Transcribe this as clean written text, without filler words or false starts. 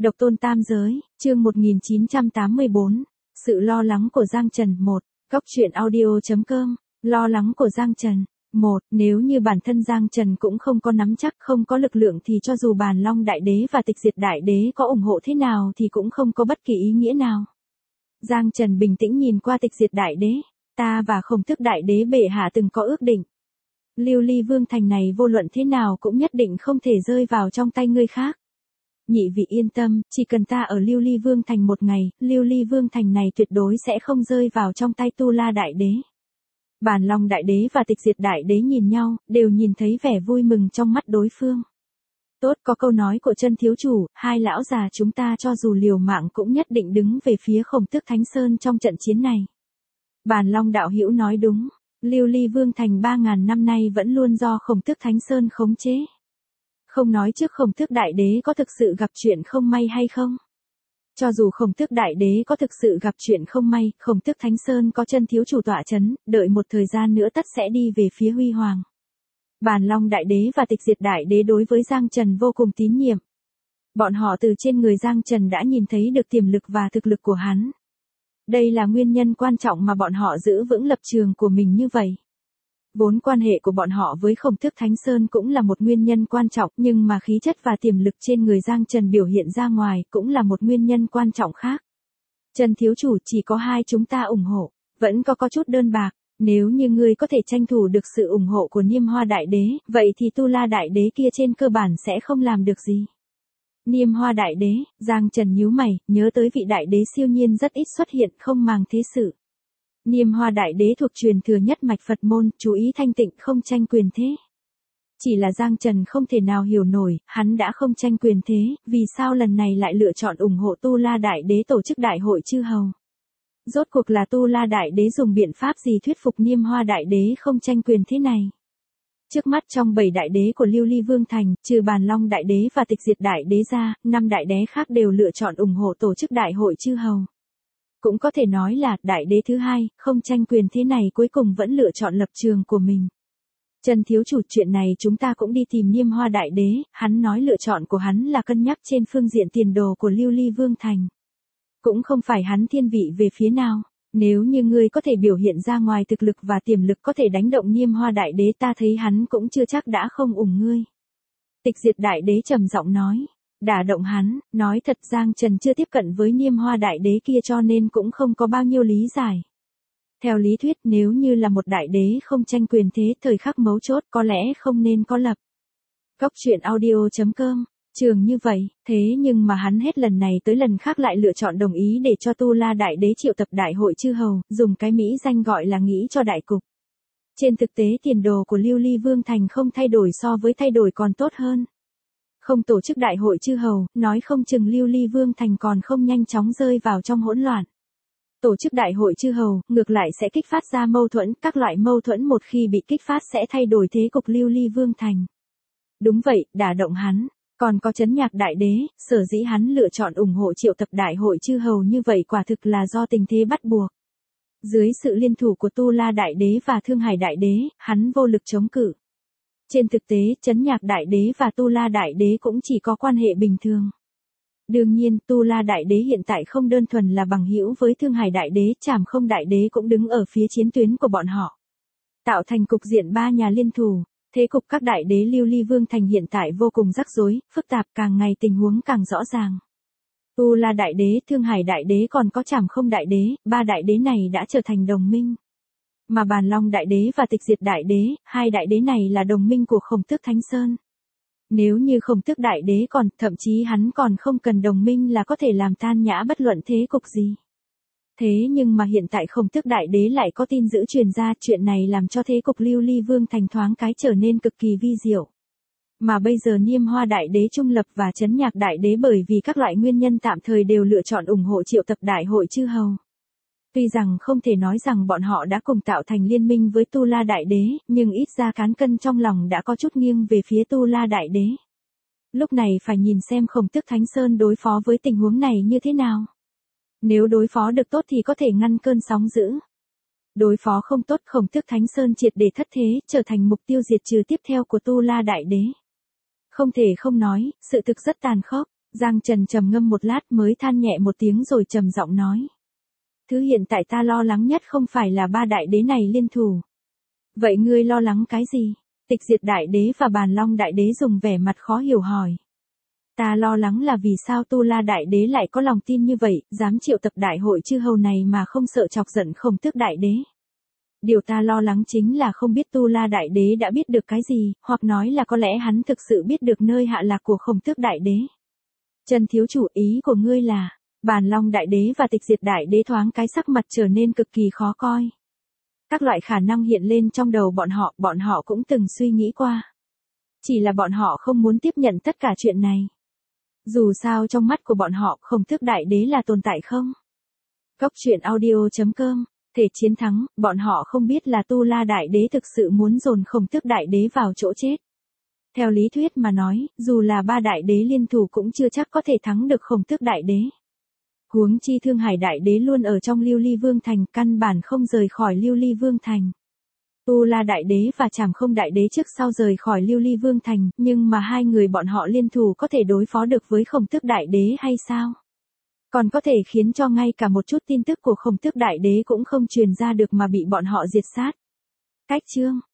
Độc tôn tam giới, chương 1984. Sự lo lắng của Giang Trần 1. Góc truyện audio.com. Lo lắng của Giang Trần. 1. Nếu như bản thân Giang Trần cũng không có nắm chắc, không có lực lượng thì cho dù Bàn Long Đại Đế và Tịch Diệt Đại Đế có ủng hộ thế nào thì cũng không có bất kỳ ý nghĩa nào. Giang Trần bình tĩnh nhìn qua Tịch Diệt Đại Đế. Ta và Khổng Tước Đại Đế bệ hạ từng có ước định. Lưu Ly Vương thành này vô luận thế nào cũng nhất định không thể rơi vào trong tay người khác. Nhị vị yên tâm, chỉ cần ta ở Lưu Ly Vương thành một ngày, Lưu Ly Vương thành này tuyệt đối sẽ không rơi vào trong tay Tu La Đại Đế. Bàn Long Đại Đế và Tịch Diệt Đại Đế nhìn nhau, đều nhìn thấy vẻ vui mừng trong mắt đối phương. Tốt, có câu nói của Chân thiếu chủ, hai lão già chúng ta cho dù liều mạng cũng nhất định đứng về phía Khổng Tước Thánh Sơn trong trận chiến này. Bàn Long đạo hữu nói đúng, Lưu Ly Vương thành 3.000 năm nay vẫn luôn do Khổng Tước Thánh Sơn khống chế. Không nói trước Khổng Tước Đại Đế có thực sự gặp chuyện không may hay không. Cho dù Khổng Tước Đại Đế có thực sự gặp chuyện không may, Khổng Tước Thánh Sơn có Chân thiếu chủ tọa chấn, đợi một thời gian nữa tất sẽ đi về phía huy hoàng. Bàn Long Đại Đế và Tịch Diệt Đại Đế đối với Giang Trần vô cùng tín nhiệm. Bọn họ từ trên người Giang Trần đã nhìn thấy được tiềm lực và thực lực của hắn. Đây là nguyên nhân quan trọng mà bọn họ giữ vững lập trường của mình như vậy. Vốn quan hệ của bọn họ với Khổng Tước Thánh Sơn cũng là một nguyên nhân quan trọng, nhưng mà khí chất và tiềm lực trên người Giang Trần biểu hiện ra ngoài cũng là một nguyên nhân quan trọng khác. Chân thiếu chủ, chỉ có hai chúng ta ủng hộ, vẫn có chút đơn bạc, nếu như ngươi có thể tranh thủ được sự ủng hộ của Niêm Hoa Đại Đế, vậy thì Tu La Đại Đế kia trên cơ bản sẽ không làm được gì. Niêm Hoa Đại Đế, Giang Trần nhíu mày, nhớ tới vị đại đế siêu nhiên rất ít xuất hiện, không màng thế sự. Niêm Hoa Đại Đế thuộc truyền thừa nhất mạch Phật môn, chú ý thanh tịnh không tranh quyền thế. Chỉ là Giang Trần không thể nào hiểu nổi, hắn đã không tranh quyền thế, vì sao lần này lại lựa chọn ủng hộ Tu La Đại Đế tổ chức đại hội chư hầu. Rốt cuộc là Tu La Đại Đế dùng biện pháp gì thuyết phục Niêm Hoa Đại Đế không tranh quyền thế này. Trước mắt trong 7 đại đế của Lưu Ly Vương thành, trừ Bàn Long Đại Đế và Tịch Diệt Đại Đế ra, 5 đại đế khác đều lựa chọn ủng hộ tổ chức đại hội chư hầu. Cũng có thể nói là, đại đế thứ hai, không tranh quyền thế này cuối cùng vẫn lựa chọn lập trường của mình. Chân thiếu chủ, chuyện này chúng ta cũng đi tìm Niêm Hoa Đại Đế, hắn nói lựa chọn của hắn là cân nhắc trên phương diện tiền đồ của Lưu Ly Vương thành. Cũng không phải hắn thiên vị về phía nào. Nếu như ngươi có thể biểu hiện ra ngoài thực lực và tiềm lực có thể đánh động Niêm Hoa Đại Đế, ta thấy hắn cũng chưa chắc đã không ủng ngươi. Tịch Diệt Đại Đế trầm giọng nói. Đả động hắn, nói thật Giang Trần chưa tiếp cận với Niêm Hoa Đại Đế kia cho nên cũng không có bao nhiêu lý giải. Theo lý thuyết nếu như là một đại đế không tranh quyền thế, thời khắc mấu chốt có lẽ không nên có lập. Góc truyện audio.com. Trường như vậy, thế nhưng mà hắn hết lần này tới lần khác lại lựa chọn đồng ý để cho Tu La Đại Đế triệu tập đại hội chư hầu, dùng cái mỹ danh gọi là nghĩ cho đại cục. Trên thực tế tiền đồ của Lưu Ly Vương thành không thay đổi, so với thay đổi còn tốt hơn. Không tổ chức đại hội chư hầu, nói không chừng Lưu Ly Vương thành còn không nhanh chóng rơi vào trong hỗn loạn. Tổ chức đại hội chư hầu, ngược lại sẽ kích phát ra mâu thuẫn, các loại mâu thuẫn một khi bị kích phát sẽ thay đổi thế cục Lưu Ly Vương thành. Đúng vậy, đả động hắn. Còn có Chấn Nhạc Đại Đế, sở dĩ hắn lựa chọn ủng hộ triệu tập đại hội chư hầu như vậy quả thực là do tình thế bắt buộc. Dưới sự liên thủ của Tu La Đại Đế và Thương Hải Đại Đế, hắn vô lực chống cự. Trên thực tế, Chấn Nhạc Đại Đế và Tu La Đại Đế cũng chỉ có quan hệ bình thường. Đương nhiên, Tu La Đại Đế hiện tại không đơn thuần là bằng hữu với Thương Hải Đại Đế, Trảm Không Đại Đế cũng đứng ở phía chiến tuyến của bọn họ. Tạo thành cục diện ba nhà liên thủ. Thế cục các đại đế Lưu Ly Vương thành hiện tại vô cùng rắc rối, phức tạp, càng ngày tình huống càng rõ ràng. Tu La Đại Đế, Thương Hải Đại Đế còn có Trảm Không Đại Đế, ba đại đế này đã trở thành đồng minh. Mà Bàn Long Đại Đế và Tịch Diệt Đại Đế, hai đại đế này là đồng minh của Khổng Tước Thánh Sơn. Nếu như Khổng Tước Đại Đế còn, thậm chí hắn còn không cần đồng minh là có thể làm tan nhã bất luận thế cục gì. Thế nhưng mà hiện tại Khổng Tước Đại Đế lại có tin dữ truyền ra, chuyện này làm cho thế cục Lưu Ly Vương thành thoáng cái trở nên cực kỳ vi diệu. Mà bây giờ Niêm Hoa Đại Đế trung lập và Chấn Nhạc Đại Đế bởi vì các loại nguyên nhân tạm thời đều lựa chọn ủng hộ triệu tập đại hội chư hầu. Tuy rằng không thể nói rằng bọn họ đã cùng tạo thành liên minh với Tu La Đại Đế, nhưng ít ra cán cân trong lòng đã có chút nghiêng về phía Tu La Đại Đế. Lúc này phải nhìn xem Khổng Tước Thánh Sơn đối phó với tình huống này như thế nào. Nếu đối phó được tốt thì có thể ngăn cơn sóng dữ. Đối phó không tốt, Khổng Tước Thánh Sơn triệt để thất thế, trở thành mục tiêu diệt trừ tiếp theo của Tu La Đại Đế. Không thể không nói, sự thực rất tàn khốc. Giang Trần trầm ngâm một lát mới than nhẹ một tiếng rồi trầm giọng nói. Thứ hiện tại ta lo lắng nhất không phải là ba đại đế này liên thủ. Vậy ngươi lo lắng cái gì? Tịch Diệt Đại Đế và Bàn Long Đại Đế dùng vẻ mặt khó hiểu hỏi. Ta lo lắng là vì sao Tu La Đại Đế lại có lòng tin như vậy, dám triệu tập đại hội chư hầu này mà không sợ chọc giận Khổng Tước Đại Đế. Điều ta lo lắng chính là không biết Tu La Đại Đế đã biết được cái gì, hoặc nói là có lẽ hắn thực sự biết được nơi hạ lạc của Khổng Tước Đại Đế. Trần thiếu chủ, ý của ngươi là, Bàn Long Đại Đế và Tịch Diệt Đại Đế thoáng cái sắc mặt trở nên cực kỳ khó coi. Các loại khả năng hiện lên trong đầu bọn họ cũng từng suy nghĩ qua. Chỉ là bọn họ không muốn tiếp nhận tất cả chuyện này. Dù sao trong mắt của bọn họ, Khổng Tước Đại Đế là tồn tại không? Góc truyện audio.com, thể chiến thắng, bọn họ không biết là Tu La Đại Đế thực sự muốn dồn Khổng Tước Đại Đế vào chỗ chết. Theo lý thuyết mà nói, dù là ba đại đế liên thủ cũng chưa chắc có thể thắng được Khổng Tước Đại Đế. Huống chi Thương Hải Đại Đế luôn ở trong Lưu Ly Vương Thành, căn bản không rời khỏi Lưu Ly Vương Thành. Tu La Đại Đế và Trảm Không Đại Đế trước sau rời khỏi Lưu Ly Vương Thành, nhưng mà hai người bọn họ liên thủ có thể đối phó được với Khổng Tước Đại Đế hay sao? Còn có thể khiến cho ngay cả một chút tin tức của Khổng Tước Đại Đế cũng không truyền ra được mà bị bọn họ diệt sát. Cách chương